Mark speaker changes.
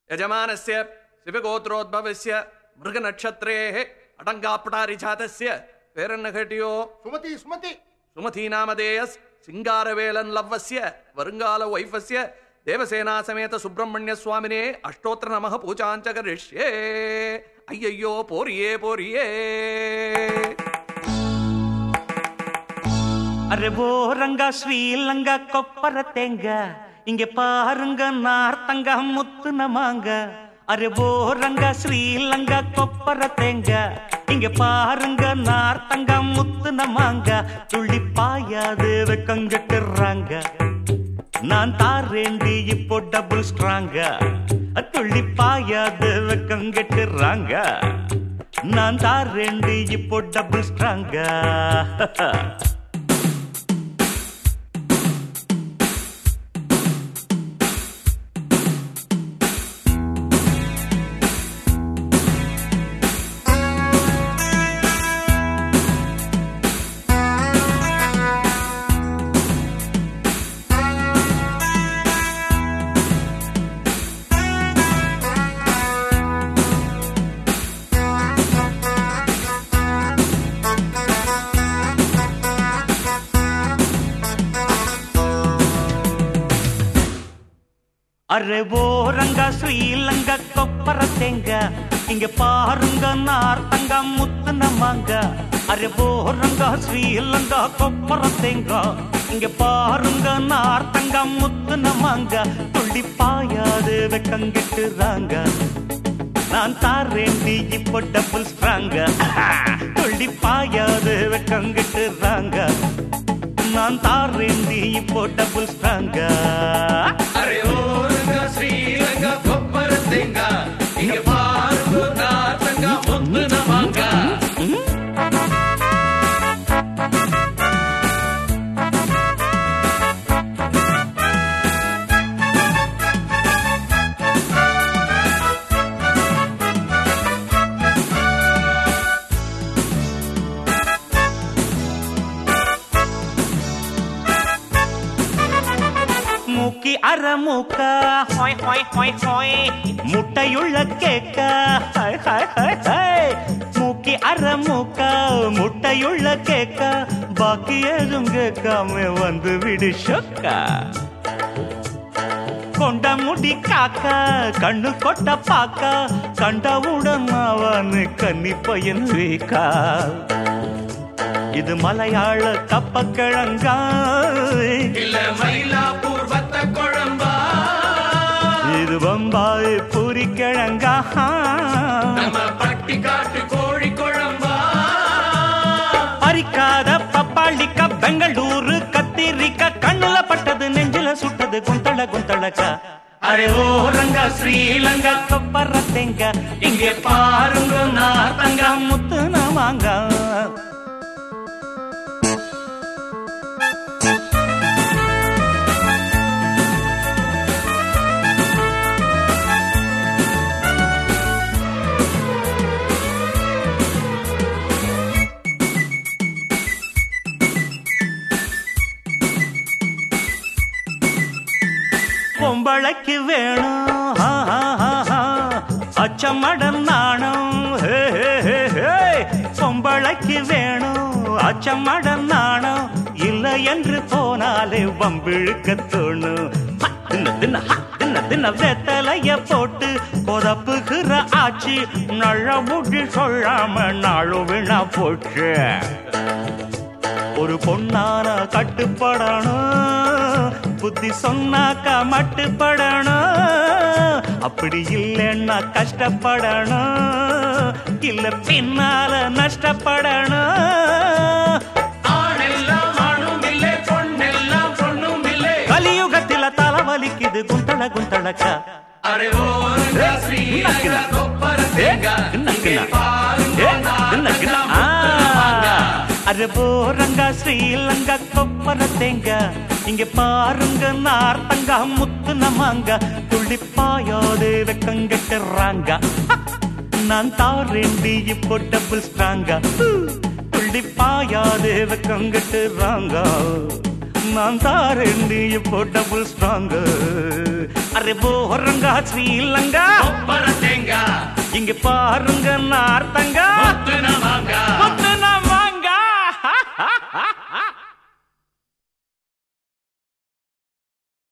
Speaker 1: यजमानस्य शिवगोत्रोद्भवस्य मृगनक्षत्रेः अटङ्गापटारिजातस्य पेरन्नघटियो
Speaker 2: सुमति सुमति
Speaker 1: सुमती नामधेयस् सिंगारवेलन् लव्वस्य वरुंगाल वैफस्य देवसेना समेत सुब्रह्मण्य स्वामिने अष्टोत्र नमः पूजाञ्च करिष्ये अय्यय्यो पोरिये पोरिये
Speaker 3: अरे वो रंगा श्रीलंगा कोप्पर तेंगा इंगे पारुंगा नार्तंगा मुत्तु नमांगा अरे वो रंगा श्रीलंगा कोप्पर तेंगा इंगे पारुंगा नार्तंगा मुत्तु नमांगा तुल्ली पायादे वेक्कंगट्टुरांगा நான் தாரேண்டி இப்போ டபுள் ஸ்ட்ராங்கா துள்ளி பாயாது வெக்கங்கெட்டுறாங்க நான் தாரேண்டி இப்போ டபுள் ஸ்ட்ராங்கா अरे वो रंगा श्रीलंगा कोप्पर तेंगा इंगे पारुंगा नार्तंगा मुत्तु नमांगा अरे वो रंगा श्रीलंगा कोप्पर तेंगा इंगे पारुंगा नार्तंगा मुत्तु नमांगा तुल्ली पायादे वेक्कंगेट्टुरांगा நான் தாரேண்டி இப்போ டபுள் ஸ்ட்ராங்கா துள்ளி பாயாதே வெக்கங்கெட்டுறாங்க நான் தாரேண்டி இப்போ டபுள் ஸ்ட்ராங்கா
Speaker 1: अरे ओ रंगा श्रीलंगा कोप्पर तेंगा इंगे पारुंगा नार्तंगा मुत्तु नमांगा
Speaker 3: மூக்கி அரமுக்க ஹாய் ஹாய் ஹாய் ஹாய் முட்டையுள்ள கேக்க ஹாய் ஹாய் ஹாய் ஹாய் மூக்கி அரமுக்க முட்டையுள்ள கேக்க பாக்கி ஏதும் கேட்காம வந்து விடு சொக்கா கொண்ட முடி காக்கா கண்ணு கொட்ட பாக்கா கண்டவுடன் அவனு கன்னி பையன் வீக்கா இது மலையாள கப்பக்கிழங்கா
Speaker 1: இல்ல மயிலாப்பூர் வத்த குழம்பா
Speaker 3: இது பம்பாய் பூரி கிழங்கா
Speaker 1: நம்ம பட்டி காட்டு கோழி குழம்பா
Speaker 3: பறிக்காத பப்பாளிக்கா பெங்களூரு கத்திரிக்கா கண்ணுல பட்டது நெஞ்சில சுட்டது குந்தள குந்தளக்கா அரே ஓ ரங்கா ஸ்ரீலங்கா கொப்பர தெங்க இங்கே பாருங்க நார்த்தங்கா முத்து நமாங்கா பொம்பளைக்கு வேணும் அச்சமடம் நாணம் பொம்பளைக்கு வேணும் அச்சமடம் நாணம் இல்லை என்று போனாலே வம்பிழுக்க தோணும் வெத்தலைய போட்டு கொதப்புகிற ஆட்சி நல்ல முடி சொல்லாம நாளும் வீணா போச்சு ஒரு பொண்ணான கட்டுப்படணும் புத்தி சொன்னாக்கா மட்டுப்படணும் அப்படி இல்லைன்னா கஷ்டப்படணும் இல்ல பின்னால நஷ்டப்படணும் கலியுகத்தில தலைவலிக்குது குந்தள குந்தளக்கா
Speaker 1: அரே ஓ ரங்கா ஸ்ரீலங்கா கொப்பர தேங்கா இங்கே பாருங்க
Speaker 3: अरे वो रंगा श्रीलंगा कोप्पर तेंगा इंगे पारुंगा नार्तंगा मुत्तु नमांगा तुल्ली पायादे वेक्कंगेट्टुरांगा நான் தாரேண்டி இப்போ டபுள் ஸ்ட்ராங்கா துள்ளி பாயாதே வெக்கங்கெட்டுறாங்க நான் தாரேண்டி இப்போ டபுள் ஸ்ட்ராங்கா அரே போறங்க ஸ்ரீலங்கா
Speaker 1: கொப்பர தேங்காய்
Speaker 3: இங்க பாருங்க நார்த்தங்க